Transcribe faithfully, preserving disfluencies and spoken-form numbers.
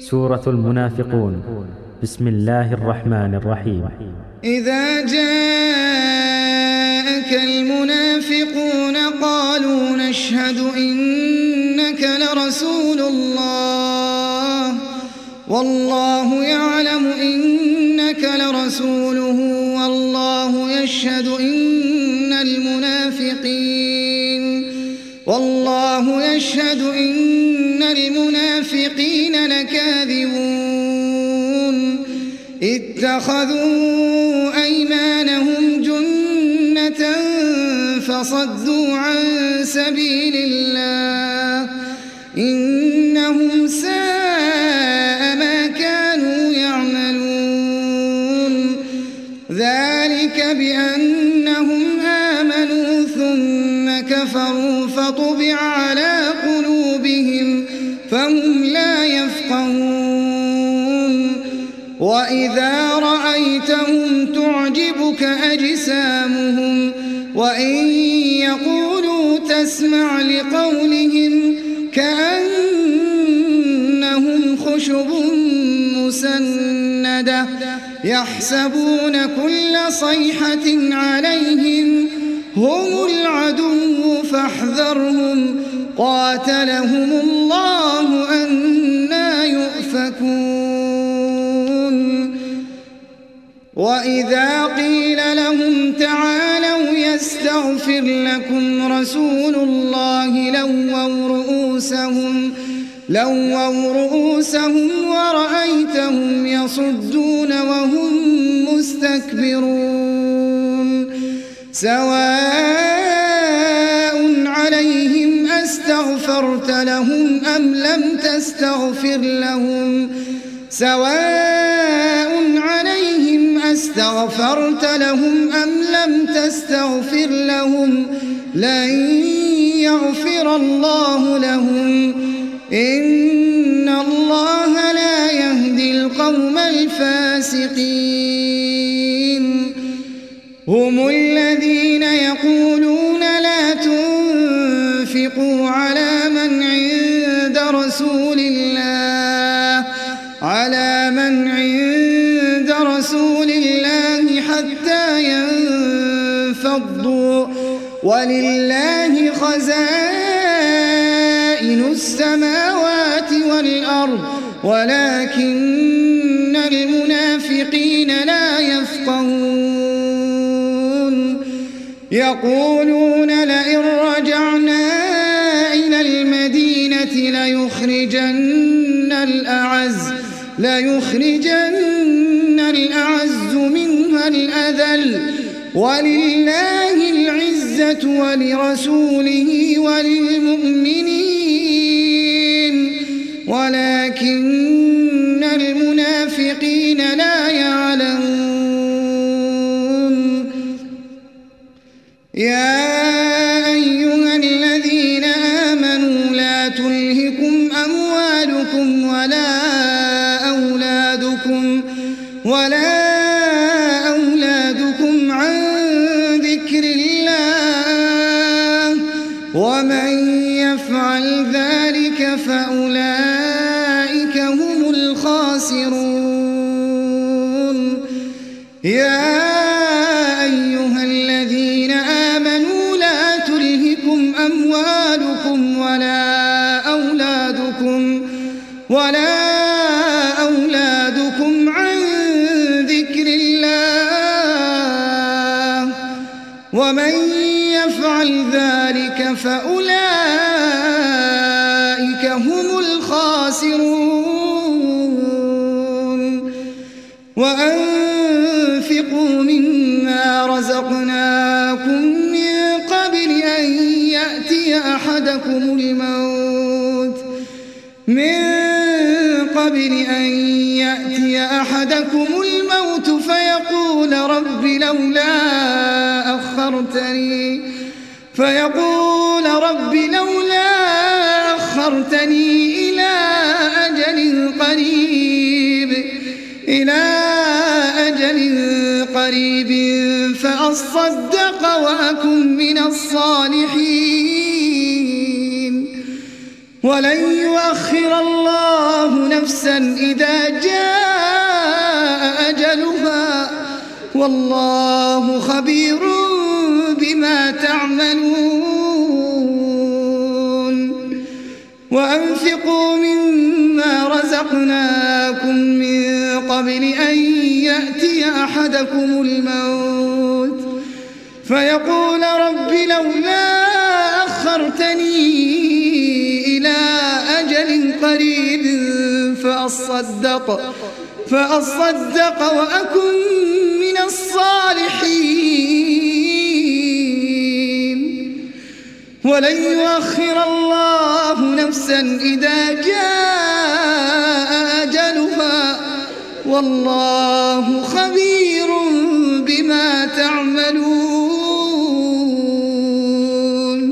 سورة المنافقون. بسم الله الرحمن الرحيم. إذا جاءك المنافقون قالوا نشهد إنك لرسول الله والله يعلم إنك لرسوله والله يشهد إن المنافقين والله يشهد إن المنافقين لكاذبون اتخذوا أيمانهم جنة فصدوا عن سبيل الله إنهم ساء ما كانوا يعملون ذلك بأنهم آمنوا ثم كفروا فطبع على قلوبهم فهم لا يفقهون وإذا رأيتهم تعجبك أجسامهم وإن يقولوا تسمع لقولهم كأنهم خشب مسندة يحسبون كل صيحة عليهم هم العدو فاحذرهم قاتلهم الله أنى يؤفكون وإذا قيل لهم تعالوا يستغفر لكم رسول الله لووا رؤوسهم لووا رؤوسهم ورأيتهم يصدون وهم مستكبرون سواء عليهم أستغفرت لهم أم لم تستغفر لهم سواء عليهم أستغفرت لهم أم لم تستغفر لهم لن يغفر الله لهم إن الله لا يهدي القوم الفاسقين هم الذين يقولون لا تنفقوا على من عند رسول الله على من عند رسول الله حتى ينفضوا ولله خزائن السماوات والأرض ولكن المنافقين لا يفقهون يقولون لئن رجعنا إلى المدينة ليخرجن الأعز ليخرجن الأعز منها الأذل ولله العزة ولرسوله وللمؤمنين ولكن المنافقين لا يعلمون يا أيها الذين آمنوا لا تلهكم أموالكم ولا أولادكم ولا أولادكم عن ذكر الله ومن يفعل ذلك فأولئك هم الخاسرون يا أيها الذين آمنوا لا تلهكم أموالكم ولا أولادكم ولا أولادكم عن ذكر الله ومن يفعل ذلك فأولئك هم الخاسرون وأنفقوا مما رزقناكم من قبل أن يأتي أحدكم الموت من قبل أن يأتي أحدكم الموت فيقول رب لولا أخرتني فيقول رب لولا أخرتني إلى أجل قريب إلى أجل قريب فأصدق وأكن من الصالحين ولن يؤخر الله نفسا إذا جاء أجلها والله خبير بما تعملون وأنفقوا مما رزقناكم من قبل أن يأتي أحدكم الموت فيقول رب لولا أخرتني إلى أجل قريب فأصدق, فأصدق وأكن من الصالحين ولن يؤخر الله نفسا إذا جاء أجلها والله خبير بما تعملون.